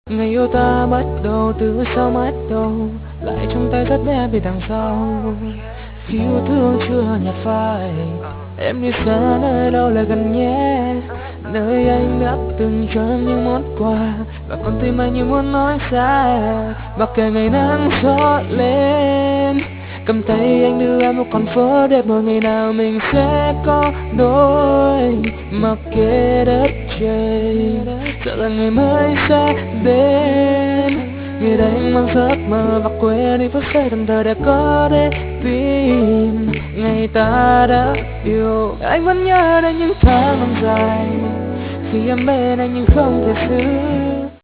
Ngày yêu ta bắt đầu từ sau mắt đầu, lại trong tay rất bé vì đằng sau. Khi yêu thương chưa nhạt phai, em đi xa nơi đâu lại gần nhé. Nơi anh đã từng cho em những món quà, và con tim anh như muốn nói xa. Mặc kệ ngày nắng gió lên, cầm tay anh đưa em một con phố đẹp. Một ngày nào mình sẽ có đôi, mặc kệ đất trời, sợ là ngày mai sẽ đến. Ngày đây anh mang giấc mơ và quên đi phút giây thần thờ để có để tìm ngày ta đã yêu. Anh vẫn nhớ đến những tháng năm dài, khi em bên anh nhưng không thể giữ